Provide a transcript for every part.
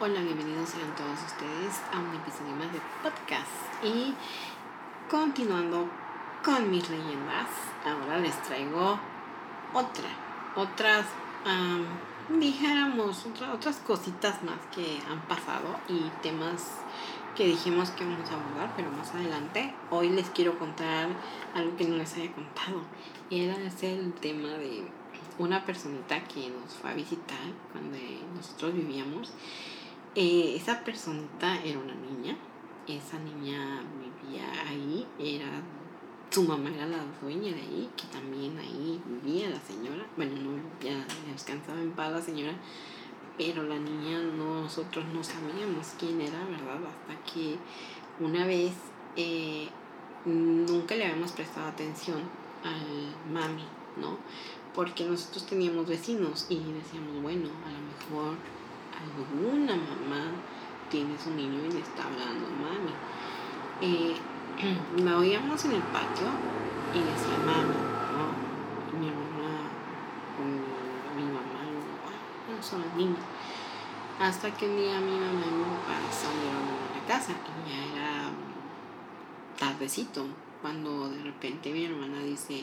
Hola, bienvenidos sean todos ustedes a un episodio más de podcast. Y continuando con mis leyendas, ahora les traigo otras, otras cositas más que han pasado y temas que dijimos que vamos a abordar, pero más adelante. Hoy les quiero contar algo que no les había contado. Era el tema de una personita que nos fue a visitar cuando nosotros vivíamos. Esa personita era una niña. Esa niña vivía ahí. Su mamá era la dueña de ahí, que también ahí vivía la señora. Bueno, no, ya descansaba en paz la señora, pero la niña nosotros no sabíamos quién era, ¿verdad? Hasta que una vez nunca le habíamos prestado atención al mami, ¿no? Porque nosotros teníamos vecinos y decíamos, bueno, a lo mejor alguna mamá tiene su niño y le está hablando mami. La oíamos en el patio y decía mami, ¿no? Y mi mamá, mi mamá, no son las niñas. Hasta que un día mi mamá y mi papá salieron de la casa y ya era tardecito, cuando de repente mi hermana dice,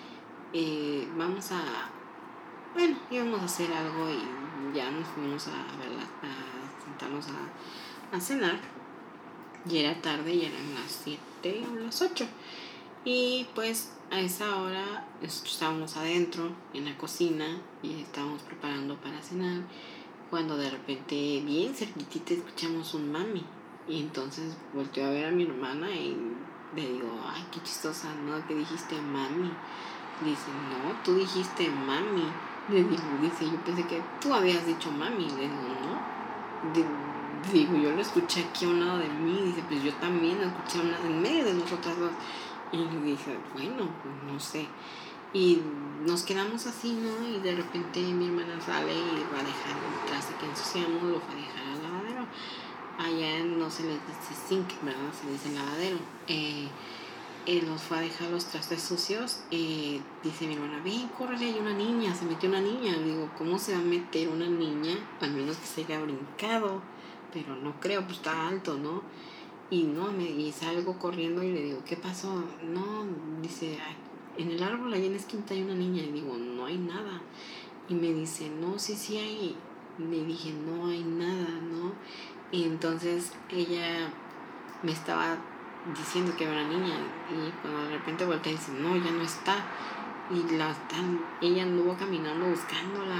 íbamos a hacer algo y ya nos fuimos a sentarnos a cenar. Y era tarde, ya eran las 7 o las 8. Y pues a esa hora nosotros estábamos adentro en la cocina y estábamos preparando para cenar, cuando de repente bien cerquitita escuchamos un mami. Y entonces volteó a ver a mi hermana y le digo, ay, qué chistosa, ¿no? Que dijiste mami. Dice, no, tú dijiste mami. Dice, yo pensé que tú habías dicho mami. Le digo, no. Digo, yo lo escuché aquí a un lado de mí. Dice, pues yo también lo escuché en medio de nosotras dos. Y le dije, bueno, pues no sé. Y nos quedamos así, ¿no? Y de repente mi hermana sale y va a dejar el traste que ensuciamos, lo va a dejar al lavadero. Allá no se les dice sink, ¿verdad? Se dice lavadero. Nos fue a dejar los trastes sucios. Dice mi hermana, ven, córrele, hay una niña, se metió una niña. Le digo, ¿cómo se va a meter una niña? Al menos que se haya brincado, pero no creo, pues está alto, ¿no? Y salgo corriendo y le digo, ¿qué pasó? No, dice, en el árbol allá en la esquina hay una niña. Y digo, no hay nada. Y me dice, no, sí hay. Le dije, no hay nada, ¿no? Y entonces ella me estaba diciendo que era una niña, y cuando de repente voltea y dice, no, ya no está. Y ella anduvo caminando buscándola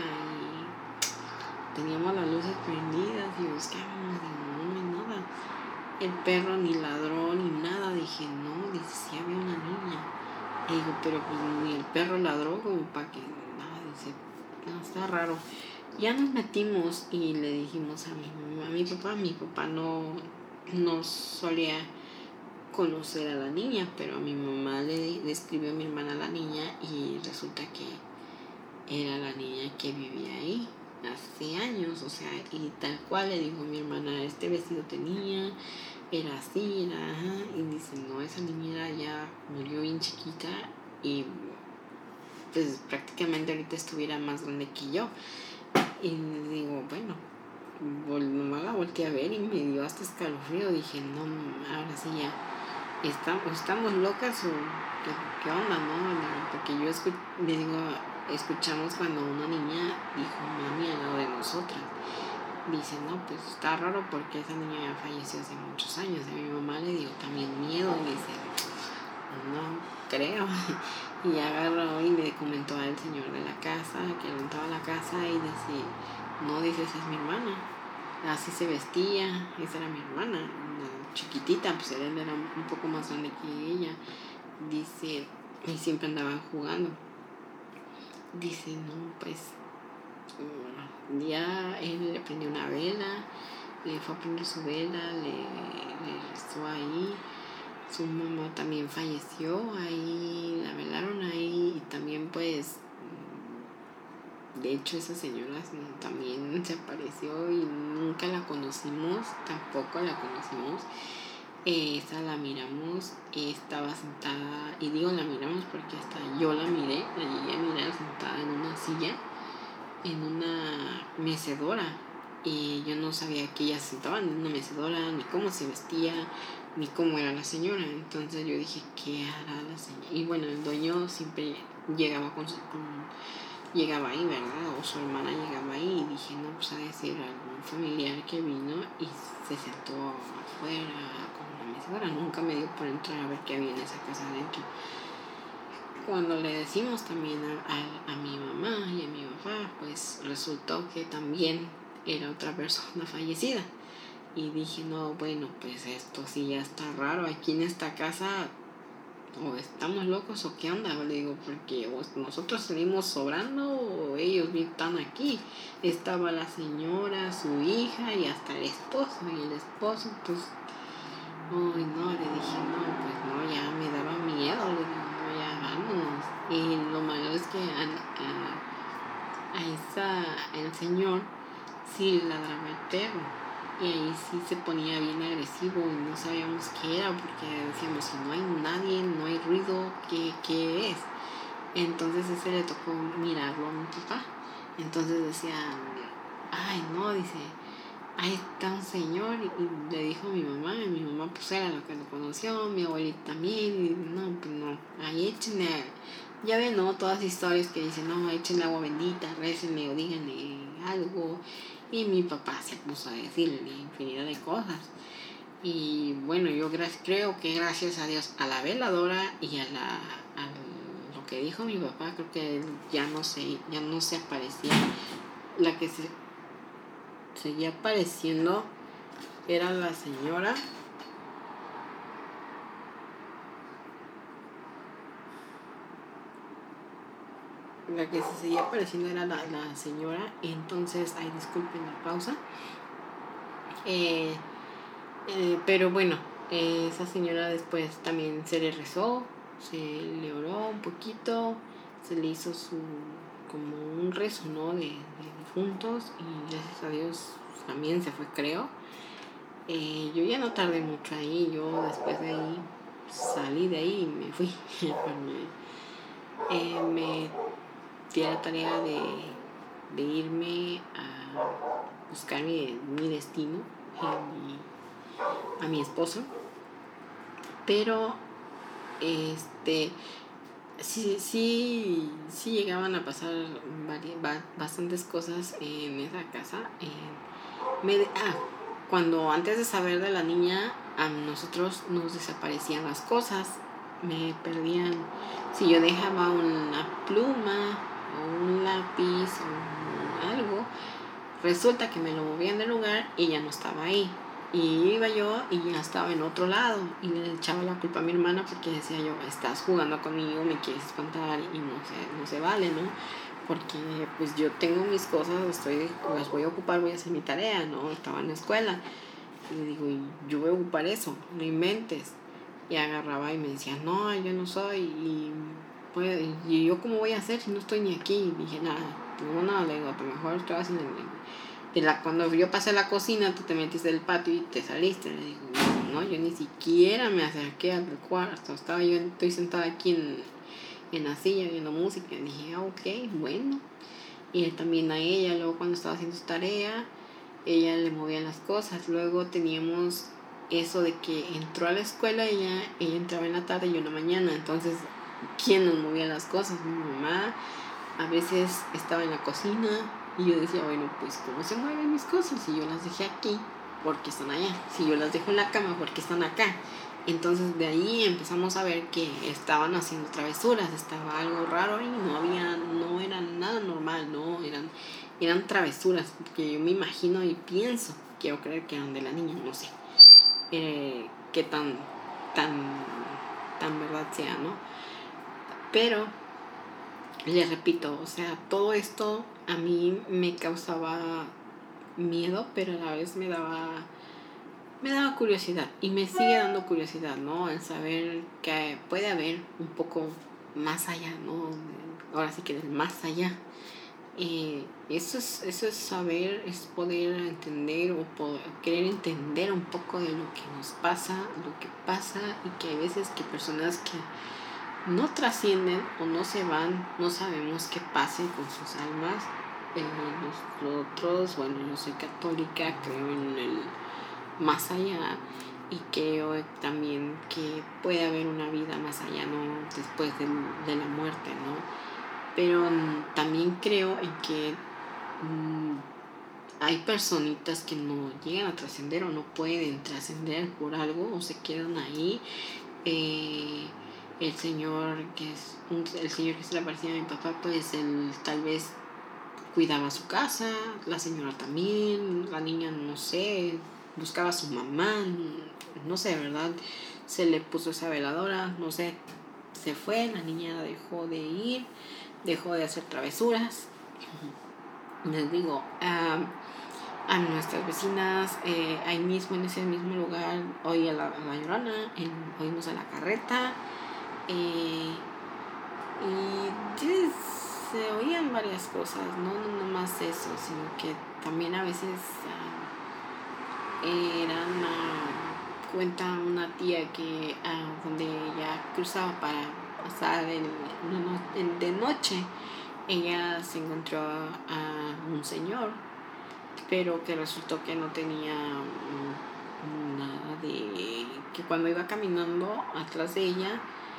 y teníamos las luces prendidas y buscábamos y no hay nada. El perro ni ladró ni nada. Dije, no, dice, sí había una niña. Y digo, pero pues ni el perro ladró como para que nada. Dice, no, está raro. Ya nos metimos y le dijimos a mi papá no solía conocer a la niña, pero a mi mamá le escribió a mi hermana a la niña y resulta que era la niña que vivía ahí hace años, o sea, y tal cual le dijo mi hermana, este vestido tenía, era así, y dice, no, esa niñera ya murió bien chiquita y pues prácticamente ahorita estuviera más grande que yo. Y digo, bueno, nomás la volteé a ver y me dio hasta escalofrío. Dije, no, ahora sí ya estamos locas o qué onda, ¿no? Porque yo le digo, escuchamos cuando una niña dijo mami al lado de nosotras. Dice, no, pues está raro porque esa niña ya falleció hace muchos años. A mi mamá le dio también miedo. Y dice, no creo. Y agarró y le comentó al señor de la casa, que rentaba la casa, y dice, no, dice, esa es mi hermana. Así se vestía, esa era mi hermana, una chiquitita, pues él era un poco más grande que ella. Dice, y siempre andaban jugando. Dice, no, pues ya él le prendió una vela, le fue a prender su vela, le rezó ahí. Su mamá también falleció ahí, la velaron ahí, y también pues de hecho esa señora también se apareció y nunca la conocimos, tampoco la conocimos. Esa la miramos, estaba sentada, y digo la miramos porque hasta yo la miré, la llegué a mirar sentada en una silla, en una mecedora, y yo no sabía que ella se sentaba en una mecedora, ni cómo se vestía, ni cómo era la señora. Entonces yo dije, ¿qué hará la señora? Y bueno, el dueño siempre llegaba llegaba ahí, ¿verdad? O su hermana llegaba ahí, y dije, no, pues ha de ser algún familiar que vino y se sentó afuera con una mecedora. Nunca me dio por entrar a ver qué había en esa casa adentro. Cuando le decimos también a mi mamá y a mi papá, pues resultó que también era otra persona fallecida. Y dije, no, bueno, pues esto sí ya está raro. Aquí en esta casa, o estamos locos o qué onda, le digo, porque nosotros salimos sobrando o ellos están aquí. Estaba la señora, su hija y hasta el esposo. Y el esposo, pues, uy, no, le dije, no, pues no, ya me daba miedo, le digo, no, ya vámonos. Y lo malo es que el señor sí le ladraba el perro. Y ahí sí se ponía bien agresivo y no sabíamos qué era, porque decíamos, si no hay nadie, no hay ruido, ¿qué es? Entonces ese le tocó mirarlo a mi papá. Entonces decía, ay no, dice, ahí está un señor, y le dijo a mi mamá pues era la que lo conoció, mi abuelita también, y no, pues no, ahí échenle, ya ven, ¿no? Todas las historias que dicen, no, échenle agua bendita, récenle o díganle algo, y mi papá se puso a decirle infinidad de cosas. Y bueno, yo creo que gracias a Dios, a la veladora y a lo que dijo mi papá, creo que ya no se aparecía. La que se seguía apareciendo era la señora. La que se seguía apareciendo era la señora. Entonces, ay, disculpen la pausa. Pero bueno, esa señora después también se le rezó, se le oró un poquito, se le hizo como un rezo, ¿no? De difuntos, y gracias a Dios también se fue, creo. Yo ya no tardé mucho ahí, yo después de ahí salí de ahí y me fui. Me di la tarea de irme a buscar mi destino, a mi esposo, pero sí llegaban a pasar bastantes cosas en esa casa. Cuando antes de saber de la niña, a nosotros nos desaparecían las cosas, me perdían. Si yo dejaba una pluma o un lápiz o algo, resulta que me lo movían del lugar y ya no estaba ahí. Y iba yo y ya estaba en otro lado, y le echaba la culpa a mi hermana porque decía yo, estás jugando conmigo, me quieres espantar, y no se vale, ¿no? Porque pues yo tengo mis cosas, las voy a ocupar, voy a hacer mi tarea, ¿no? Estaba en la escuela. Y le digo, yo voy a ocupar eso, no inventes. Y agarraba y me decía, no, yo no soy, y yo cómo voy a hacer si no estoy ni aquí. Y dije, nada, le digo, a lo mejor estoy haciendo cuando yo pasé a la cocina, tú te metiste del patio y te saliste. Le digo, no, yo ni siquiera me acerqué al cuarto. Estoy sentada aquí en la silla viendo música. Y dije, ok, bueno. Y también a ella, luego cuando estaba haciendo su tarea, ella le movía las cosas. Luego teníamos eso de que entró a la escuela, ella entraba en la tarde y yo en la mañana. Entonces, ¿quién nos movía las cosas? Mi mamá. A veces estaba en la cocina y yo decía, bueno, pues ¿cómo se mueven mis cosas? Si yo las dejé aquí, ¿por qué están allá? Si yo las dejo en la cama, ¿por qué están acá? Entonces de ahí empezamos a ver que estaban haciendo travesuras, estaba algo raro y no era nada normal, no, eran travesuras, que yo me imagino y pienso, quiero creer que eran de la niña, no sé, qué tan verdad sea, ¿no? Pero les repito, o sea, todo esto a mí me causaba miedo, pero a la vez me daba curiosidad, y me sigue dando curiosidad, ¿no? El saber que puede haber un poco más allá, ¿no? Ahora sí que del más allá. Eso es saber, es poder entender o querer entender un poco de lo que nos pasa, lo que pasa, y que hay veces que personas que no trascienden o no se van, no sabemos qué pase con sus almas, Nosotros, bueno, yo soy católica, creo en el más allá y creo también que puede haber una vida más allá, ¿no? Después de la muerte, ¿no? Pero también creo en que hay personitas que no llegan a trascender o no pueden trascender por algo o se quedan ahí. El señor el señor que se le aparecía a mi papá, pues él tal vez cuidaba su casa, la señora también, la niña no sé, buscaba a su mamá, no sé, ¿verdad? Se le puso esa veladora, no sé, se fue, la niña dejó de ir, dejó de hacer travesuras. Les digo, a nuestras vecinas, ahí mismo, en ese mismo lugar, oí a la Llorona, oímos a la carreta, y se oían varias cosas, no más eso, sino que también a veces cuenta una tía que donde ella cruzaba para pasar de noche, ella se encontró a un señor, pero que resultó que no tenía nada de... que cuando iba caminando atrás de ella,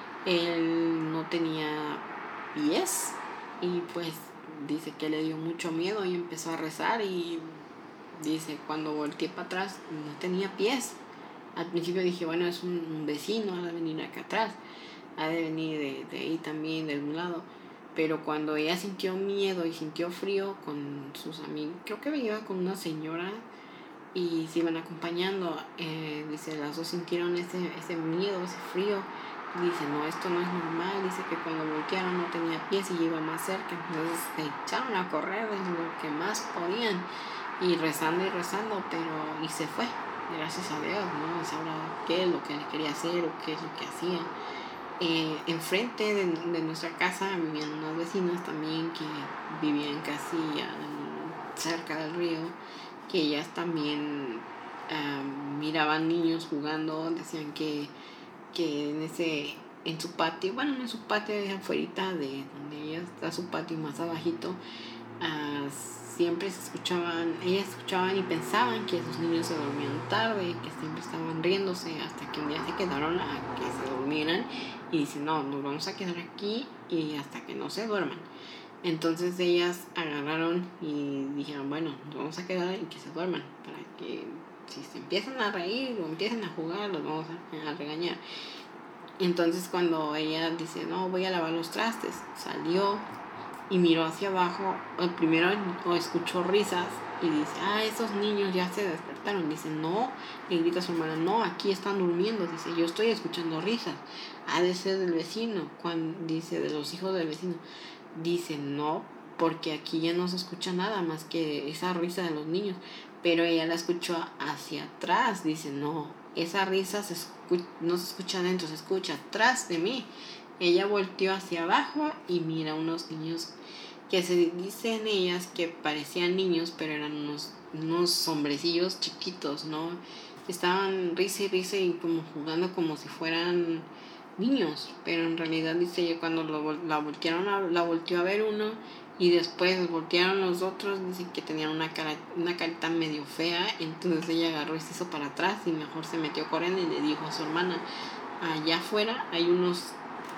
él no tenía pies y pues dice que le dio mucho miedo y empezó a rezar y dice cuando volteé para atrás no tenía pies. Al principio dije, bueno, es un vecino, ha de venir acá atrás, ha de venir de ahí también, de un lado. Pero cuando ella sintió miedo y sintió frío con sus amigos, creo que iba con una señora y se iban acompañando, dice, las dos sintieron ese miedo, ese frío. Dice, no, esto no es normal. Dice que cuando voltearon no tenía pies y iba más cerca. Entonces se echaron a correr de lo que más podían y rezando, pero y se fue, gracias a Dios, ¿no? Sabrá qué es lo que le quería hacer o qué es lo que hacía. Enfrente de nuestra casa vivían unas vecinas también que vivían casi cerca del río, que ellas también miraban niños jugando, decían que en su patio, bueno, no en su patio, es afuera de donde ella está, su patio más abajito, siempre ellas escuchaban y pensaban que esos niños se dormían tarde, que siempre estaban riéndose, hasta que un día se quedaron a que se durmieran y dicen, no, nos vamos a quedar aquí y hasta que no se duerman. Entonces ellas agarraron y dijeron, bueno, nos vamos a quedar y que se duerman, para que si se empiezan a reír o empiezan a jugar, los vamos a regañar. Entonces cuando ella dice, no, voy a lavar los trastes, salió y miró hacia abajo, primero escuchó risas y dice, esos niños ya se despertaron. Dice, no, le grita a su hermana, no, aquí están durmiendo. Dice, yo estoy escuchando risas, ha de ser del vecino, dice, de los hijos del vecino. Dice, no, porque aquí ya no se escucha nada más que esa risa de los niños. Pero ella la escuchó hacia atrás. Dice, no, esa risa no se escucha adentro, se escucha atrás de mí. Ella volteó hacia abajo y mira unos niños que se dicen ellas que parecían niños, pero eran unos hombrecillos chiquitos, ¿no? Estaban risa y como jugando como si fueran niños, pero en realidad dice ella cuando la volteó a ver uno y después voltearon los otros, dicen que tenían una carita medio fea. Entonces ella agarró y se hizo para atrás y mejor se metió corriendo y le dijo a su hermana, allá afuera hay unas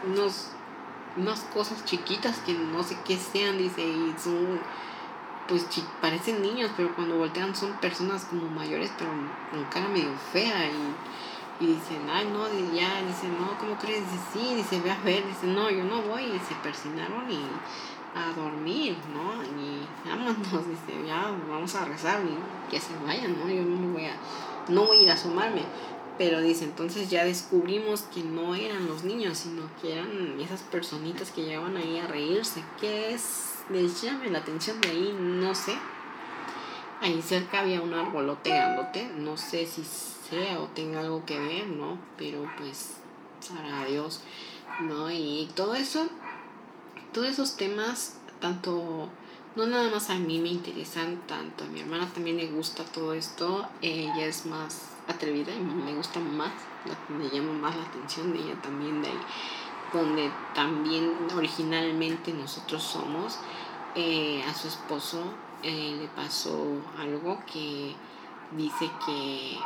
cosas chiquitas que no sé qué sean, dice, y son pues parecen niños, pero cuando voltean son personas como mayores, pero con cara medio fea. Y dicen, ay no, ya, dice, no, ¿cómo crees? Dice, sí, dice, ve a ver, dice, no, yo no voy. Y se persinaron y a dormir, ¿no? Y vámonos, dice, ya, vamos a rezar y que se vayan, ¿no? Yo no voy a ir a asomarme. Pero dice, entonces ya descubrimos que no eran los niños, sino que eran esas personitas que llegaban ahí a reírse. ¿Qué les llame la atención de ahí? No sé. Ahí cerca había un arbolote grandote, no sé si sea o tenga algo que ver, ¿no? Pero pues, sabrá Dios, ¿no? Y todo eso, todos esos temas, tanto, no nada más a mí me interesan, tanto a mi hermana también le gusta todo esto. Ella es más atrevida y me gusta más, me llama más la atención de ella también, de ahí donde también originalmente nosotros somos. a su esposo le pasó algo que dice que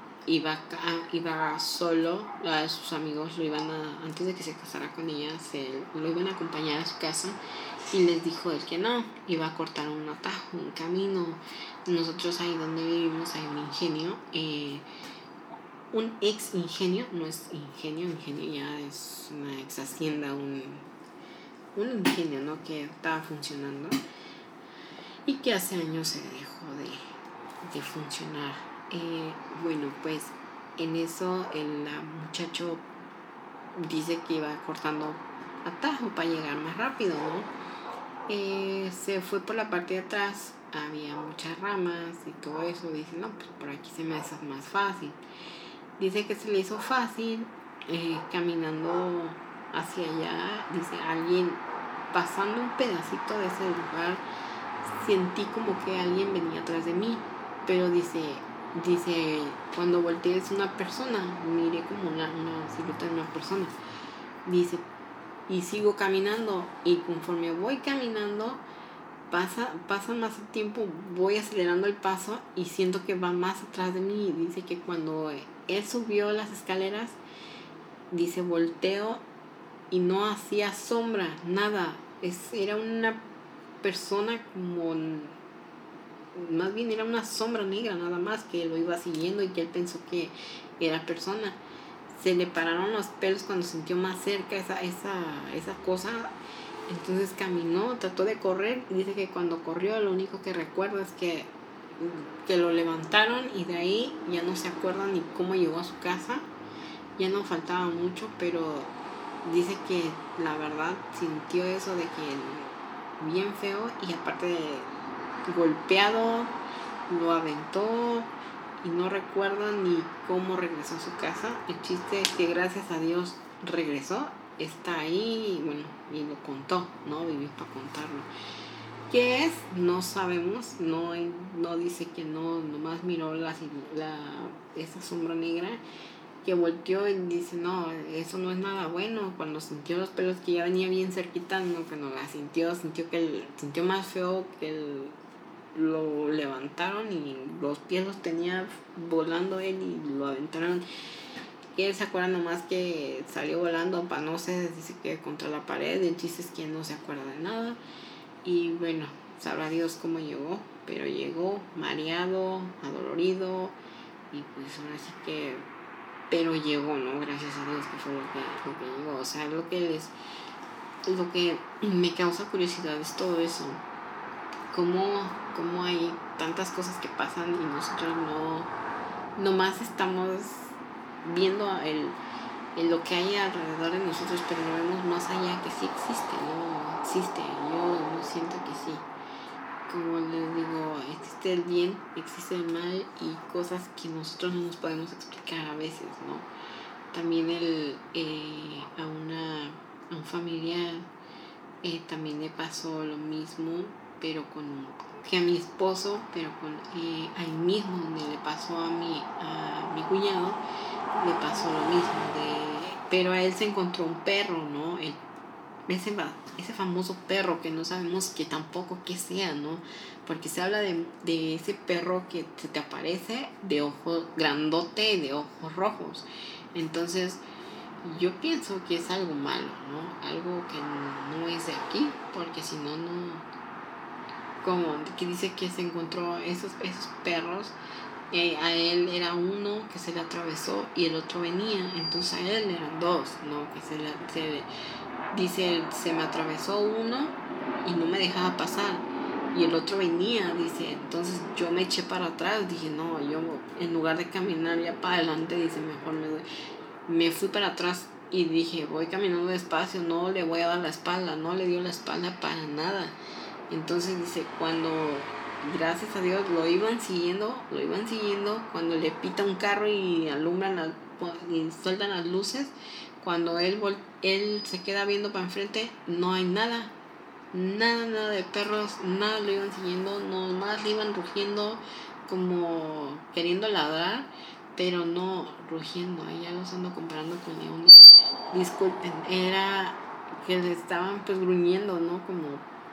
iba solo, sus amigos lo iban antes de que se casara con ella, lo iban a acompañar a su casa y les dijo él que no, iba a cortar un atajo, un camino. Nosotros ahí donde vivimos hay un ingenio, un ex ingenio, no es ingenio ya es una ex hacienda, un ingenio, ¿no? Que estaba funcionando y que hace años se dejó de funcionar. Bueno, pues en eso el muchacho dice que iba cortando atajo para llegar más rápido, ¿no? Se fue por la parte de atrás, había muchas ramas y todo eso. Dice, no, pues por aquí se me hace más fácil. Dice que se le hizo fácil caminando hacia allá. Dice, alguien pasando un pedacito de ese lugar, sentí como que alguien venía atrás de mí, pero dice, cuando volteé es una persona, miré como una silueta de una persona. Dice, y sigo caminando, y conforme voy caminando pasa más tiempo, voy acelerando el paso y siento que va más atrás de mí. Dice que cuando él subió las escaleras, dice, volteo y no hacía sombra, nada, era una persona como, más bien era una sombra negra nada más, que lo iba siguiendo y que él pensó que era persona. Se le pararon los pelos cuando sintió más cerca esa cosa. Entonces caminó, trató de correr y dice que cuando corrió lo único que recuerda es que lo levantaron y de ahí ya no se acuerda ni cómo llegó a su casa. Ya no faltaba mucho, pero dice que la verdad sintió eso de que bien feo, y aparte de golpeado, lo aventó y no recuerda ni cómo regresó a su casa. El chiste es que gracias a Dios regresó, está ahí, bueno, y lo contó, ¿no? Vivió para contarlo. ¿Qué es? No sabemos, no dice que no, nomás miró esa sombra negra que volteó y dice, no, eso no es nada bueno. Cuando sintió los pelos que ya venía bien cerquita, no, cuando la sintió sintió más feo que lo levantaron y los pies los tenía volando él y lo aventaron. Y él se acuerda nomás que salió volando para no sé, dice que contra la pared. El chiste es que no se acuerda de nada. Y bueno, sabrá Dios cómo llegó, pero llegó mareado, adolorido, y pues ahora sí que, pero llegó, ¿no? Gracias a Dios, que fue lo que llegó. O sea, lo que me causa curiosidad es todo eso. Cómo hay tantas cosas que pasan y nosotros nomás estamos viendo lo que hay alrededor de nosotros, pero no vemos más allá, que sí existe, ¿no? Existe, yo siento que sí. Como les digo, existe el bien, existe el mal y cosas que nosotros no nos podemos explicar a veces, ¿no? También a un familiar también le pasó lo mismo, pero que a mi esposo, pero ahí mismo donde le pasó a mi cuñado, le pasó lo mismo, pero a él se encontró un perro, ¿no? Ese famoso perro que no sabemos que tampoco qué sea, ¿no? Porque se habla de ese perro que se te aparece de ojos grandote y de ojos rojos. Entonces yo pienso que es algo malo, ¿no? Algo que no es de aquí, porque si no, como que dice que se encontró esos perros. A él era uno que se le atravesó y el otro venía, entonces a él eran dos, ¿no? Que dice, se me atravesó uno y no me dejaba pasar y el otro venía, dice, entonces yo me eché para atrás, dije, no, yo en lugar de caminar ya para adelante, dice, mejor me fui para atrás y dije, voy caminando despacio, no le voy a dar la espalda. No le dio la espalda para nada. Entonces dice, cuando gracias a Dios lo iban siguiendo, cuando le pita un carro y alumbran y sueltan las luces, cuando él se queda viendo para enfrente, no hay nada de perros, nada lo iban siguiendo, nomás le iban rugiendo como queriendo ladrar, pero no rugiendo. Ahí ya los ando comparando con leones, disculpen, era que le estaban pues gruñendo, ¿no? Como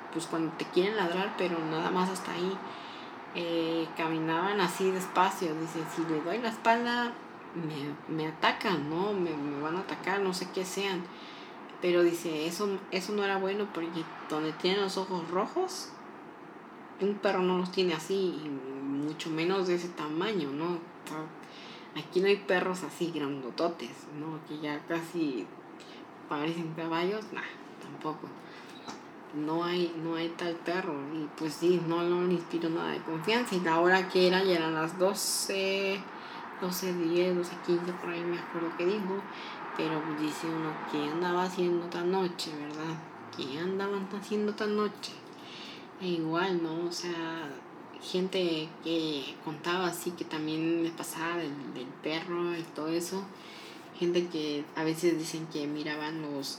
pues cuando te quieren ladrar, pero nada más hasta ahí. Caminaban así despacio. Dice, si le doy la espalda, me atacan, ¿no? Me van a atacar, no sé qué sean. Pero dice, eso no era bueno, porque donde tienen los ojos rojos, un perro no los tiene así, y mucho menos de ese tamaño, ¿no? Aquí no hay perros así grandototes, ¿no? Que ya casi parecen caballos, nah, tampoco. No hay tal perro. Y pues sí, no le inspiro nada de confianza. Y la hora que era, ya eran las 12:10, 12:15, por ahí me acuerdo que dijo. Pero dice uno, ¿qué andaba haciendo tan noche, verdad? ¿Qué andaban haciendo tan noche? E igual, ¿no? O sea, gente que contaba así que también les pasaba del perro y todo eso. Gente que a veces dicen que miraban los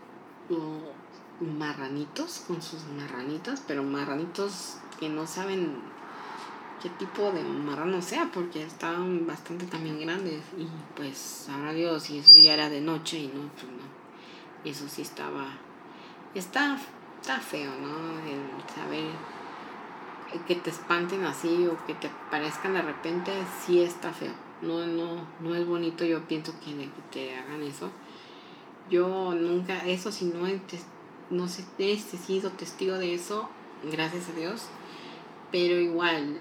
marranitos con sus marranitas, pero marranitos que no saben qué tipo de marrano sea, porque estaban bastante también grandes. Y pues sabrá Dios, y eso ya era de noche, y no, pues no, eso sí está feo, ¿no? El saber que te espanten así o que te aparezcan de repente, sí está feo. No es bonito. Yo pienso que te hagan eso. Yo nunca, eso sí, no sé, he sido testigo de eso, gracias a Dios. Pero igual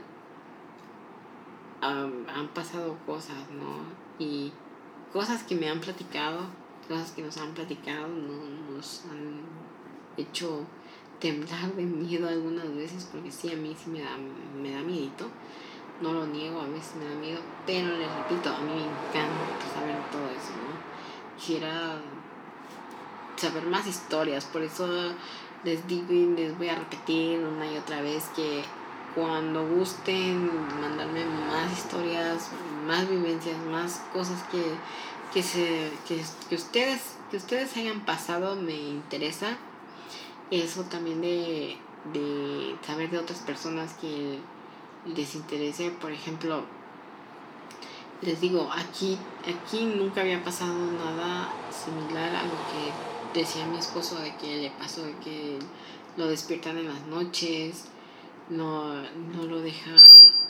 han pasado cosas, ¿no? Y cosas que me han platicado, cosas que nos han platicado, ¿no? Nos han hecho temblar de miedo algunas veces, porque sí, a mí sí me da miedito. No lo niego, a veces me da miedo, pero les repito, a mí me encanta saber todo eso, ¿no? Quisiera saber más historias, por eso les digo y les voy a repetir una y otra vez que cuando gusten mandarme más historias, más vivencias, más cosas que ustedes hayan pasado, me interesa. Eso también de saber de otras personas que les interese. Por ejemplo, les digo, aquí nunca había pasado nada similar a lo que decía mi esposo, de que le pasó, de que lo despiertan en las noches, no lo dejan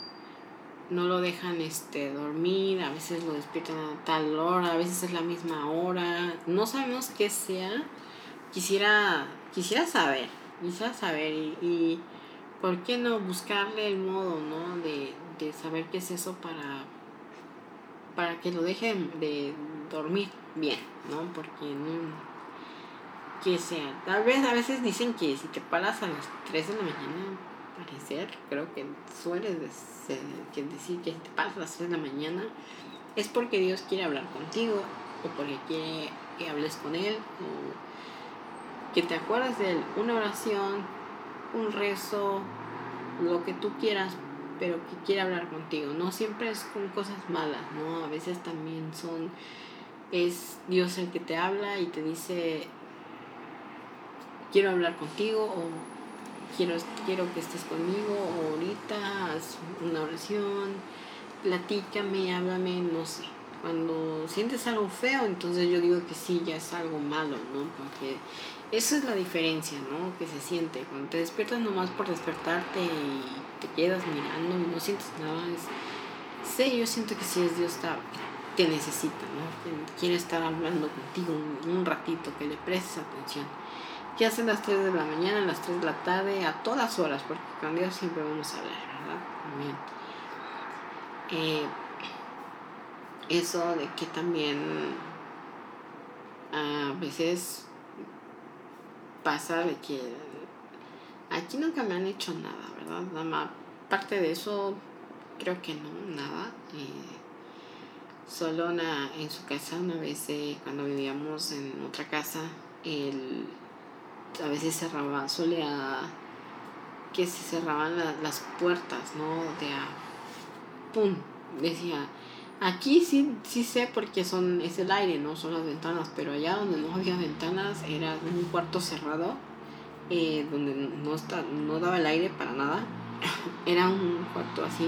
dormir, a veces lo despiertan a tal hora, a veces es la misma hora, no sabemos qué sea. Quisiera saber, y por qué no buscarle el modo, ¿no? De saber qué es eso, para que lo dejen de dormir bien, ¿no? Porque no, que sea, tal vez a veces dicen que si te paras a las 3 de la mañana, creo que suele decir que si te paras a las 3 de la mañana es porque Dios quiere hablar contigo, o porque quiere que hables con Él, o que te acuerdes de Él, una oración, un rezo, lo que tú quieras, pero que quiere hablar contigo. No siempre es con cosas malas, ¿no? A veces también es Dios el que te habla y te dice, quiero hablar contigo, o quiero que estés conmigo, o ahorita haz una oración, platícame, háblame, no sé. Cuando sientes algo feo, entonces yo digo que sí, ya es algo malo, ¿no? Porque esa es la diferencia, ¿no? Que se siente cuando te despiertas nomás por despertarte y te quedas mirando y no sientes nada. Yo siento que sí es Dios que necesita, ¿no? Que quiere estar hablando contigo un ratito, que le prestes atención. Que hacen las 3 de la mañana, a las 3 de la tarde, a todas horas, porque con Dios siempre vamos a hablar, ¿verdad? Amén. Eso de que también a veces pasa de que aquí nunca me han hecho nada, ¿verdad? Nada más, aparte de eso, creo que no, nada. Solo en su casa, una vez cuando vivíamos en otra casa, a veces que se cerraban las puertas, ¿no? ¡Pum! Decía, aquí sí sé porque es el aire, no son las ventanas, pero allá donde no había ventanas era un cuarto cerrado, donde no daba el aire para nada. Era un cuarto así,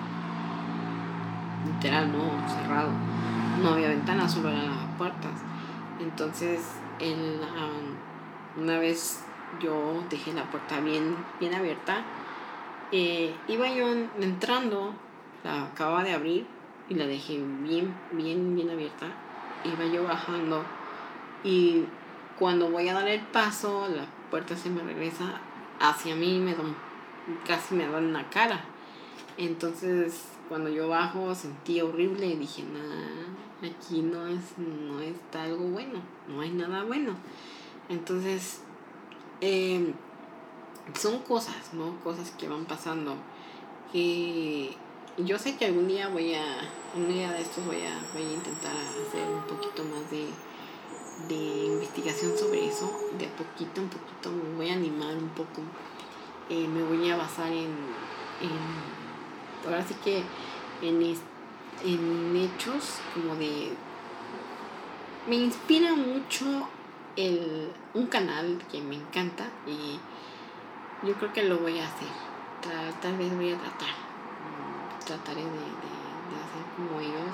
literal, no cerrado, no había ventanas, solo eran las puertas. Entonces una vez yo dejé la puerta bien abierta. Iba yo entrando, la acababa de abrir y la dejé bien abierta. Iba yo bajando y cuando voy a dar el paso, la puerta se me regresa hacia mí, casi me da en la cara. Entonces, cuando yo bajo, sentí horrible y dije, nah, aquí no está algo bueno, no hay nada bueno. Entonces, son cosas, ¿no? Cosas que van pasando. Que yo sé que un día de estos voy a intentar hacer un poquito más de investigación sobre eso. De poquito en poquito me voy a animar un poco. Me voy a basar ahora sí que en hechos como de... Me inspira mucho un canal que me encanta y yo creo que lo voy a hacer. Tal vez voy a trataré de hacer como ellos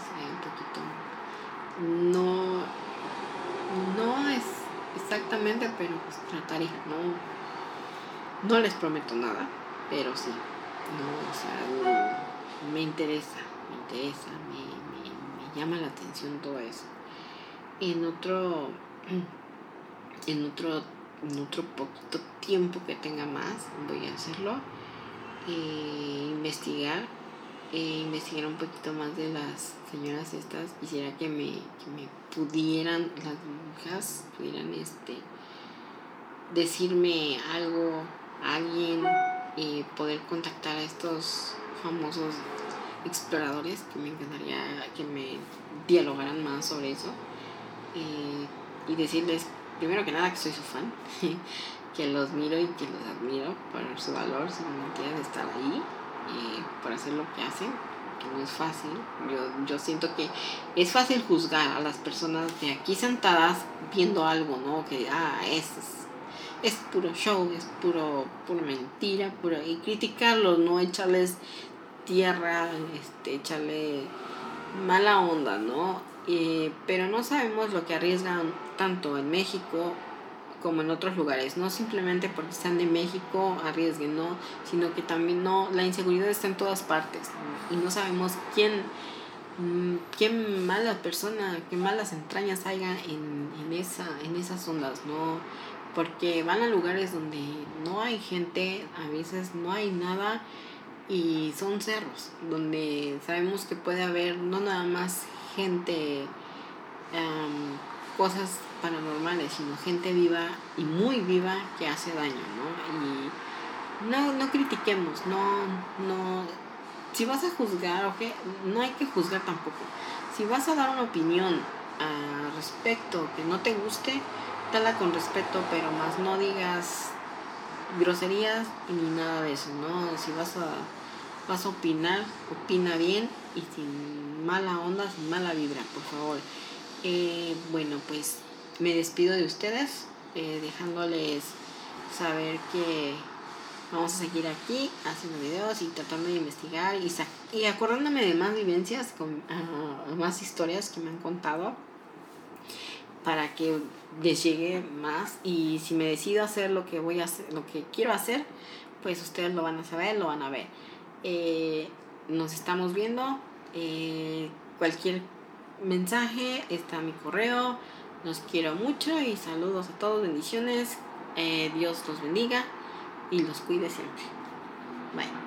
un poquito. No es exactamente, pero pues trataré. No les prometo nada, pero sí. Me interesa, me llama la atención todo eso. En otro poquito tiempo que tenga más, voy a hacerlo. Investigar un poquito más de las señoras estas. Quisiera que me pudieran, las monjas pudieran decirme algo a alguien, poder contactar a estos famosos exploradores, que me encantaría que me dialogaran más sobre eso, y decirles primero que nada que soy su fan, que los miro y que los admiro por su valor, su valentía de estar ahí, por hacer lo que hacen, que no es fácil. Yo siento que es fácil juzgar a las personas de aquí sentadas viendo algo, ¿no? Que es puro show, es pura mentira, y criticarlos, no echarles tierra, echarle mala onda, ¿no? Pero no sabemos lo que arriesgan tanto en México como en otros lugares. No simplemente porque están en México arriesguen, ¿no? Sino que también la inseguridad está en todas partes, ¿no? Y no sabemos qué mala persona, qué malas entrañas haya en esas ondas, ¿no? Porque van a lugares donde no hay gente, a veces no hay nada, y son cerros donde sabemos que puede haber no nada más gente, cosas paranormales, sino gente viva y muy viva que hace daño, ¿no? Y no critiquemos, no si vas a juzgar, okay, no hay que juzgar tampoco. Si vas a dar una opinión al respecto que no te guste, dala con respeto, pero más no digas groserías ni nada de eso, ¿no? Si vas a opinar, opina bien y sin mala onda, sin mala vibra, por favor. Bueno, pues me despido de ustedes, dejándoles saber que vamos a seguir aquí haciendo videos y tratando de investigar y acordándome de más vivencias, más historias que me han contado, para que les llegue más. Y si me decido hacer lo que voy a hacer, lo que quiero hacer, pues ustedes lo van a saber, lo van a ver. Nos estamos viendo. Cualquier mensaje está mi correo. Los quiero mucho y saludos a todos, bendiciones. Dios los bendiga y los cuide siempre. Bye.